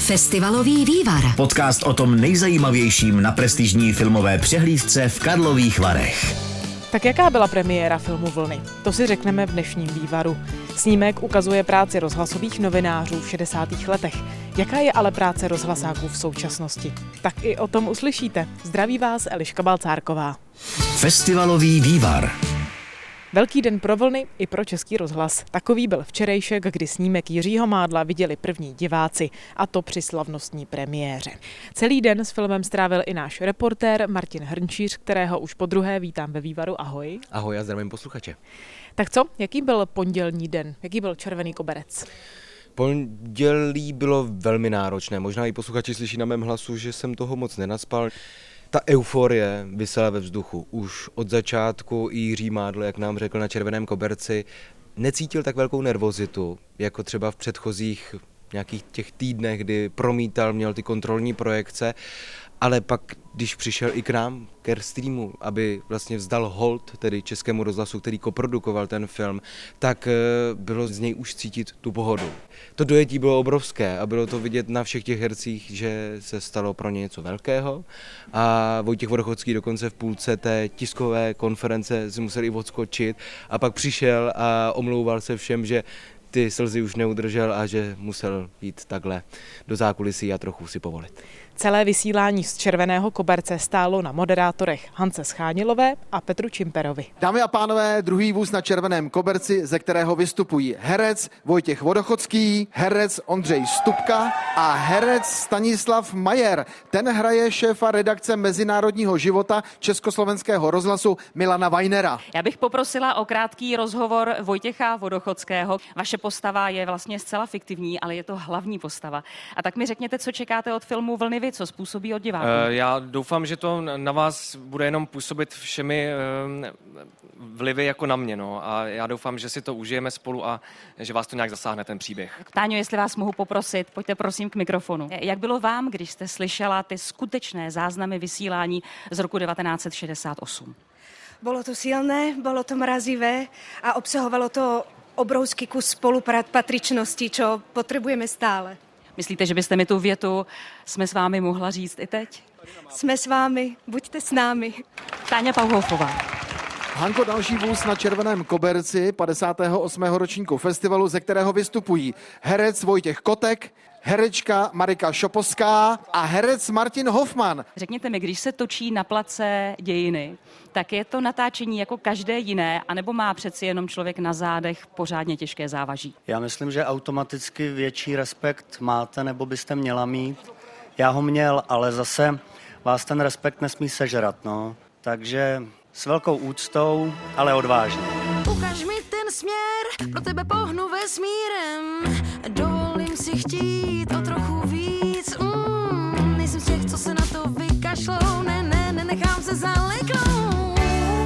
Festivalový vývar. Podcast o tom nejzajímavějším na prestižní filmové přehlídce v Karlových Varech. Tak jaká byla premiéra filmu Vlny? To si řekneme v dnešním vývaru. Snímek ukazuje práci rozhlasových novinářů v 60. letech. Jaká je ale práce rozhlasáků v současnosti? Tak i o tom uslyšíte. Zdraví vás Eliška Balcárková. Festivalový vývar. Velký den pro Vlny i pro Český rozhlas. Takový byl včerejšek, kdy snímek Jiřího Mádla viděli první diváci, a to při slavnostní premiéře. Celý den s filmem strávil i náš reportér Martin Hrnčíř, kterého už podruhé vítám ve vývaru. Ahoj. Ahoj, já zdravím posluchače. Tak co, jaký byl pondělní den? Jaký byl červený koberec? Pondělí bylo velmi náročné. Možná i posluchači slyší na mém hlasu, že jsem toho moc nenaspal. Ta euforie visela ve vzduchu. Už od začátku Jiří Mádl, jak nám řekl na červeném koberci, necítil tak velkou nervozitu, jako třeba v předchozích nějakých těch týdnech, kdy promítal, měl ty kontrolní projekce, ale pak, když přišel i k nám, k Airstreamu, aby vlastně vzdal hold, tedy Českému rozhlasu, který koprodukoval ten film, tak bylo z něj už cítit tu pohodu. To dojetí bylo obrovské a bylo to vidět na všech těch hercích, že se stalo pro ně něco velkého a Vojtěch Vodochodský dokonce v půlce té tiskové konference si musel i odskočit a pak přišel a omlouval se všem, že ty slzy už neudržel a že musel jít takhle do zákulisí a trochu si povolit. Celé vysílání z červeného koberce stálo na moderátorech Hance Schánilové a Petru Čimperovi. Dámy a pánové, druhý vůz na červeném koberci, ze kterého vystupují herec Vojtěch Vodochodský, herec Ondřej Stupka a herec Stanislav Majer. Ten hraje šéfa redakce Mezinárodního života Československého rozhlasu Milana Weinera. Já bych poprosila o krátký rozhovor Vojtěcha Vodochodského. Vaše postava je vlastně zcela fiktivní, ale je to hlavní postava. A tak mi řekněte, co čekáte od filmu Vlny, co způsobí od diváků. Já doufám, že to na vás bude jenom působit všemi vlivy jako na mě. No. A já doufám, že si to užijeme spolu a že vás to nějak zasáhne ten příběh. Táňo, jestli vás mohu poprosit, pojďte prosím k mikrofonu. Jak bylo vám, když jste slyšela ty skutečné záznamy vysílání z roku 1968? Bolo to silné, bolo to mrazivé a obsahovalo to obrovský kus spolupatričnosti, čo potrebujeme stále. Myslíte, že byste mi tu větu "jsme s vámi" mohla říct i teď? Jsme s vámi, buďte s námi. Táňa Pauhofová. Hanko, další vůz na červeném koberci 58. ročníku festivalu, ze kterého vystupují herec Vojtěch Kotek, herečka Marika Šoposká a herec Martin Hoffman. Řekněte mi, když se točí na place Dějiny, tak je to natáčení jako každé jiné, anebo má přeci jenom člověk na zádech pořádně těžké závaží? Já myslím, že automaticky větší respekt máte, nebo byste měla mít. Já ho měl, ale zase vás ten respekt nesmí sežrat, no. Takže s velkou úctou, ale odvážně. Ukaž mi ten směr, pro tebe pohnu vesmírem. Dovolím si chtít o trochu víc. Nejsem z těch, co se na to vykašlou. Nenechám se zaleknout.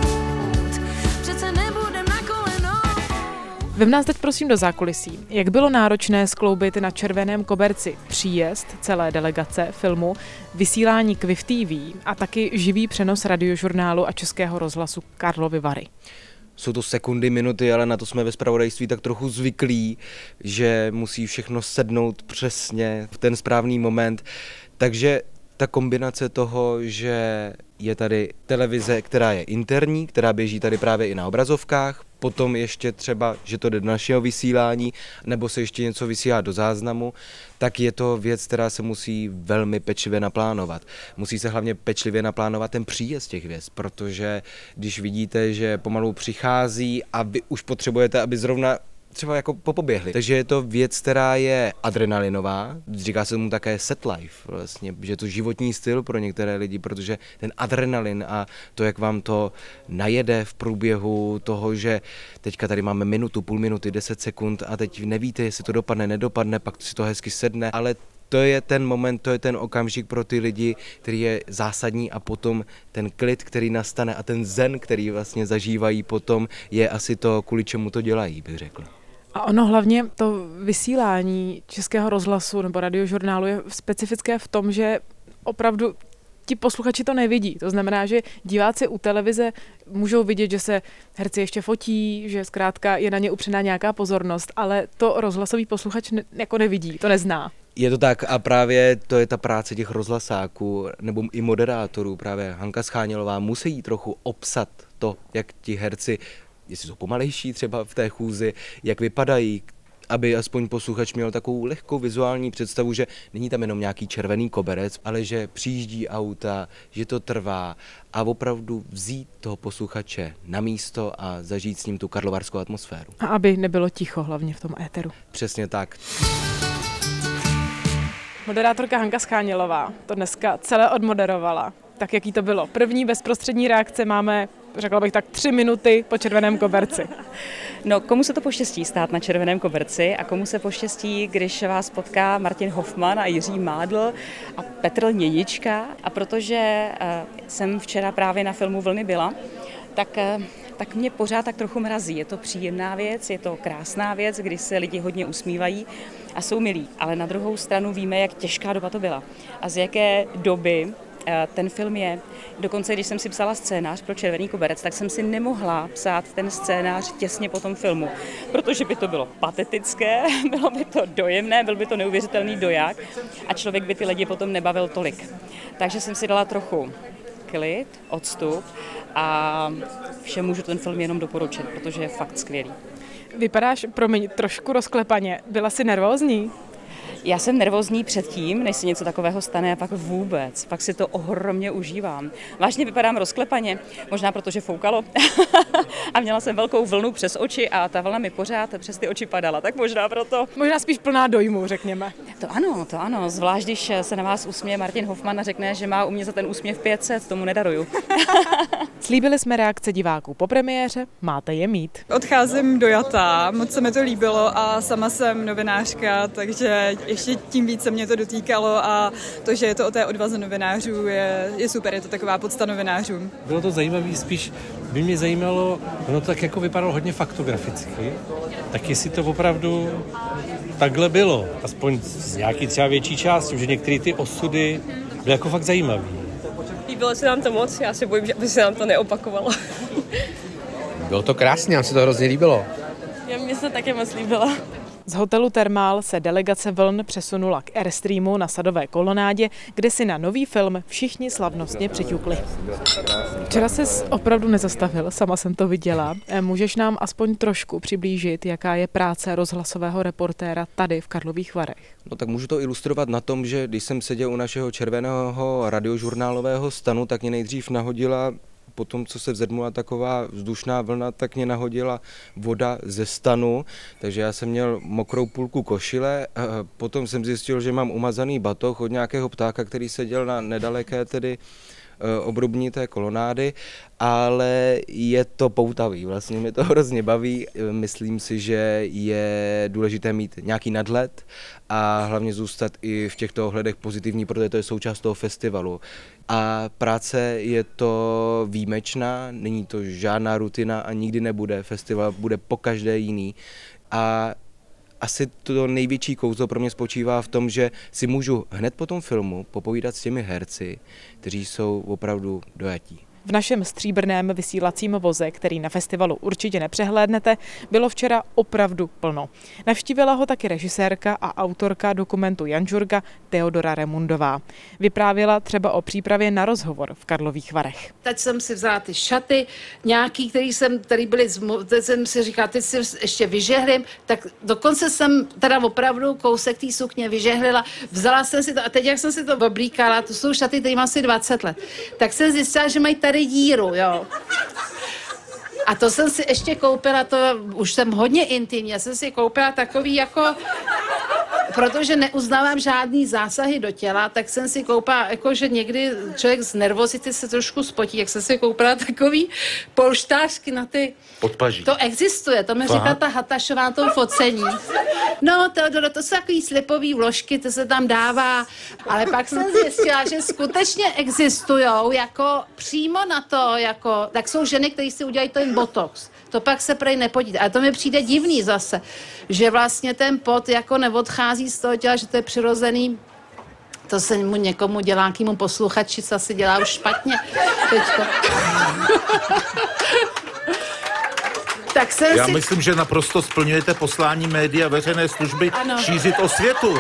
Přece nebudem na koleno. Vem nás teď prosím do zákulisí. Jak bylo náročné skloubit na červeném koberci příjezd celé delegace filmu, vysílání Kviv TV a taky živý přenos Radiožurnálu a Českého rozhlasu Karlovy Vary? Jsou to sekundy, minuty, ale na to jsme ve zpravodajství tak trochu zvyklí, že musí všechno sednout přesně v ten správný moment. Takže ta kombinace toho, že je tady televize, která je interní, která běží tady právě i na obrazovkách, potom ještě třeba, že to jde do našeho vysílání, nebo se ještě něco vysílá do záznamu, tak je to věc, která se musí velmi pečlivě naplánovat. Musí se hlavně pečlivě naplánovat ten příjezd těch hvězd, protože když vidíte, že pomalu přichází a vy už potřebujete, aby zrovna třeba jako popoběhli. Takže je to věc, která je adrenalinová, říká se mu také set life, vlastně, že je to životní styl pro některé lidi, protože ten adrenalin a to, jak vám to najede v průběhu toho, že teďka tady máme minutu, půl minuty, 10 sekund a teď nevíte, jestli to dopadne, nedopadne, pak si to hezky sedne, ale to je ten moment, to je ten okamžik pro ty lidi, který je zásadní a potom ten klid, který nastane a ten zen, který vlastně zažívají potom, je asi to, kvůli čemu to dělají, bych řekl. A ono hlavně to vysílání Českého rozhlasu nebo Radiožurnálu je specifické v tom, že opravdu ti posluchači to nevidí. To znamená, že diváci u televize můžou vidět, že se herci ještě fotí, že zkrátka je na ně upřená nějaká pozornost, ale to rozhlasový posluchač jako nevidí, to nezná. Je to tak a právě to je ta práce těch rozhlasáků nebo i moderátorů. Právě Hanka Schánělová musí trochu obsat to, jak ti herci, jestli jsou pomalejší třeba v té chůzi, jak vypadají, aby aspoň posluchač měl takovou lehkou vizuální představu, že není tam jenom nějaký červený koberec, ale že přijíždí auta, že to trvá a opravdu vzít toho posluchače na místo a zažít s ním tu karlovarskou atmosféru. A aby nebylo ticho, hlavně v tom éteru. Přesně tak. Moderátorka Hanka Schánělová to dneska celé odmoderovala. Tak jaký to bylo? První bezprostřední reakce máme, řekla bych tak, 3 minuty po červeném koberci. No, komu se to poštěstí stát na červeném koberci a komu se poštěstí, když vás potká Martin Hoffman a Jiří Mádl a Petr Lněnička. A protože jsem včera právě na filmu Vlny byla, tak mě pořád tak trochu mrazí. Je to příjemná věc, je to krásná věc, kdy se lidi hodně usmívají a jsou milí. Ale na druhou stranu víme, jak těžká doba to byla a z jaké doby ten film je. Dokonce, když jsem si psala scénář pro Červený koberec, tak jsem si nemohla psát ten scénář těsně po tom filmu, protože by to bylo patetické, bylo by to dojemné, byl by to neuvěřitelný doják a člověk by ty lidi potom nebavil tolik. Takže jsem si dala trochu klid, odstup a všem můžu ten film jenom doporučit, protože je fakt skvělý. Vypadáš, promiň, trošku rozklepaně. Byla jsi nervózní? Já jsem nervózní předtím, než se něco takového stane a pak vůbec. Pak si to ohromně užívám. Vážně vypadám rozklepaně, možná protože foukalo a měla jsem velkou vlnu přes oči a ta vlna mi pořád přes ty oči padala, tak možná proto. Možná spíš plná dojmu, řekněme. To ano, zvlášť když se na vás usměje Martin Hoffman a řekne, že má u mě za ten úsměv 500, tomu nedaruju. Slíbili jsme reakce diváků po premiéře, máte je mít. Odcházím dojatá, moc se mi to líbilo a sama jsem novinářka, takže ještě tím víc se mě to dotýkalo a to, že je to o té odvaze novinářů, je super, je to taková podsta novinářů. Bylo to zajímavé, spíš by mě zajímalo, ono to tak jako vypadalo hodně faktograficky, tak jestli to opravdu takhle bylo, aspoň z nějaký třeba větší části, že některé ty osudy byly jako fakt zajímavé. Líbilo se nám to moc, já se bojím, že by se nám to neopakovalo. Bylo to krásně, nám se to hrozně líbilo. Mně se také moc líbilo. Z hotelu Thermal se delegace Vln přesunula k Airstreamu na Sadové kolonádě, kde si na nový film všichni slavnostně přiťukli. Včera ses opravdu nezastavil, sama jsem to viděla. Můžeš nám aspoň trošku přiblížit, jaká je práce rozhlasového reportéra tady v Karlových Varech? No tak můžu to ilustrovat na tom, že když jsem seděl u našeho červeného radiožurnálového stanu, tak mě nejdřív nahodila po tom, co se vzedmula taková vzdušná vlna, tak mě nahodila voda ze stanu, takže já jsem měl mokrou půlku košile, potom jsem zjistil, že mám umazaný batoh od nějakého ptáka, který seděl na nedaleké tedy obrubní té kolonády, ale je to poutavý, vlastně mě to hrozně baví, myslím si, že je důležité mít nějaký nadhled a hlavně zůstat i v těchto ohledech pozitivní, protože to je součást toho festivalu. A práce je to výjimečná, není to žádná rutina a nikdy nebude, festival bude pokaždé jiný a asi to největší kouzlo pro mě spočívá v tom, že si můžu hned po tom filmu popovídat s těmi herci, kteří jsou opravdu dojatí. V našem stříbrném vysílacím voze, který na festivalu určitě nepřehlédnete, bylo včera opravdu plno. Navštívila ho taky režisérka a autorka dokumentu Jan Žurga Teodora Remundová. Vyprávěla třeba o přípravě na rozhovor v Karlových Varech. Teď jsem si vzala ty šaty, nějaký, který byly, teď jsem si říkala, teď si ještě vyžehlím, tak dokonce jsem teda opravdu kousek té sukně vyžehlila, vzala jsem si to a teď, jak jsem si to oblíkala, to jsou šaty, které mám asi 20 let, tak jsem zjistila, že mají tady díru, jo. A to jsem si ještě koupila, to už jsem hodně intimní, já jsem si koupila takový jako, protože neuznávám žádný zásahy do těla, tak jsem si koupila, jako že někdy člověk z nervozity se trošku spotí, jak jsem si koupila takový polštářky na ty... Podpaží. To existuje, to mi říká ta Hatašová na tom focení. No, Teodoro, to jsou takový slipový vložky, to se tam dává, ale pak jsem zjistila, že skutečně existujou, jako přímo na to, jako, tak jsou ženy, které si udělají ten botox. To pak se prej nepodí. A to mi přijde divný zase, že vlastně ten pot jako neodchází z toho těla, že to je přirozený To se mu někomu dělá, nějakému posluchači, co asi dělá už špatně. Teďko. Tak Já myslím, že naprosto splňujete poslání média veřejné služby šířit osvětu.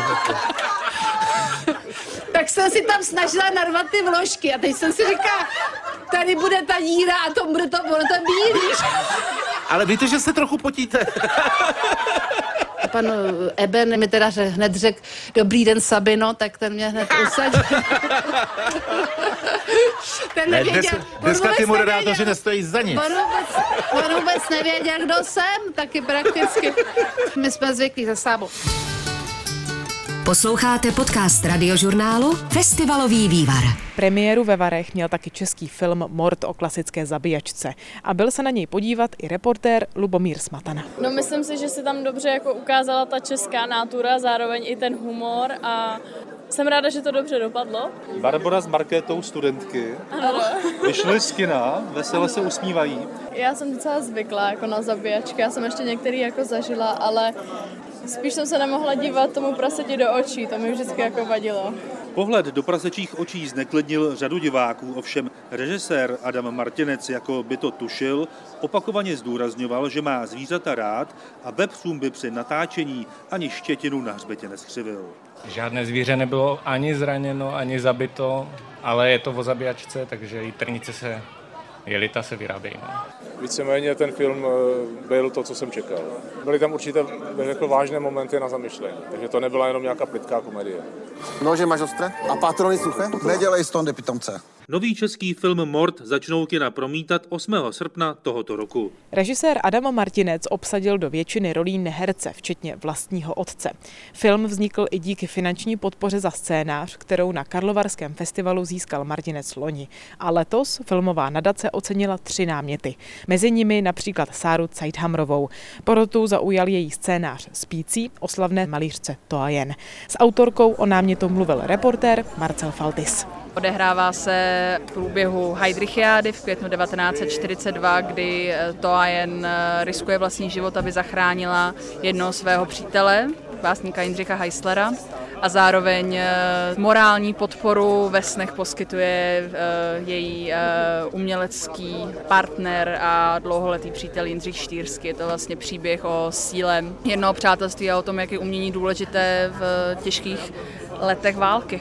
Tak jsem si tam snažila narvat ty vložky a teď jsem si říkala, tady bude ta díra a to bude to bílý. Ale víte, že se trochu potíte. Pan Eben mi teda hned řekl, dobrý den Sabino, tak ten mě hned usadil. Ten nevěděl. Dneska ty moderátoři nestojí za nic. On vůbec nevěděl, kdo jsem, taky prakticky. My jsme zvyklí za sábou. Posloucháte podcast Radiožurnálu Festivalový vývar. Premiéru ve Varech měl taky český film Mord o klasické zabíjačce a byl se na něj podívat i reportér Lubomír Smatana. No, myslím si, že se tam dobře jako ukázala ta česká nátura, zároveň i ten humor a jsem ráda, že to dobře dopadlo. Barbora s Markétou, studentky, vyšly z kina, vesele se usmívají. Já jsem docela zvyklá jako na zabíjačky, já jsem ještě některý jako zažila, ale spíš jsem se nemohla dívat tomu praseti do očí, to mi vždycky jako vadilo. Pohled do prasečích očí zneklidnil řadu diváků, ovšem režisér Adam Martinec, jako by to tušil, opakovaně zdůrazňoval, že má zvířata rád a vepřům by při natáčení ani štětinu na hřbetě neschřivil. Žádné zvíře nebylo ani zraněno, ani zabito, ale je to o zabíjačce, takže jitrnice se jelita se vyrábějí. No. Víceméně ten film byl to, co jsem čekal. Byly tam určité vážné momenty na zamyšlení, takže to nebyla jenom nějaká plytká komedie. Nože máš ostré? A patrony suché? Nedělej z toho pitomce. Nový český film Mord začnou kina promítat 8. srpna tohoto roku. Režisér Adam Martinec obsadil do většiny rolí neherce, včetně vlastního otce. Film vznikl i díky finanční podpoře za scénář, kterou na Karlovarském festivalu získal Martinec loni. A letos filmová nadace ocenila 3 náměty. Mezi nimi například Sáru Cajthamrovou. Porotu zaujal její scénář Spící o slavné malířce Toajen. S autorkou o námětu mluvil reportér Marcel Faltis. Odehrává se v průběhu Heydrichiády v květnu 1942, kdy Toajen riskuje vlastní život, aby zachránila jednoho svého přítele, básníka Jindřicha Heislera, a zároveň morální podporu ve snech poskytuje její umělecký partner a dlouholetý přítel Jindřich Štýrský. Je to vlastně příběh o síle jednoho přátelství a o tom, jak je umění důležité v těžkých letech války.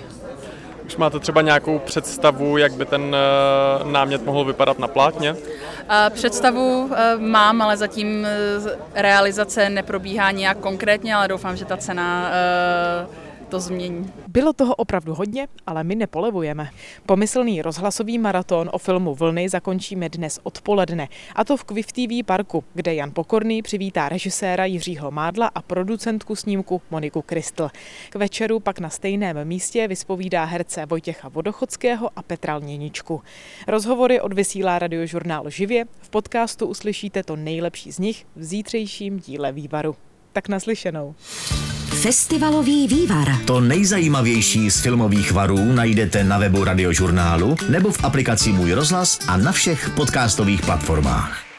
Už máte třeba nějakou představu, jak by ten námět mohl vypadat na plátně? Představu mám, ale zatím realizace neprobíhá nějak konkrétně, ale doufám, že ta cena to změní. Bylo toho opravdu hodně, ale my nepolevujeme. Pomyslný rozhlasový maraton o filmu Vlny zakončíme dnes odpoledne, a to v Kviv TV parku, kde Jan Pokorný přivítá režiséra Jiřího Mádla a producentku snímku Moniku Kristl. K večeru pak na stejném místě vyspovídá herce Vojtěcha Vodochodského a Petra Lněničku. Rozhovory odvysílá Radiožurnál živě, v podcastu uslyšíte to nejlepší z nich v zítřejším díle Vývaru. Tak naslyšenou. Festivalový vývar. To nejzajímavější z filmových varů najdete na webu Radiožurnálu nebo v aplikaci Můj rozhlas a na všech podcastových platformách.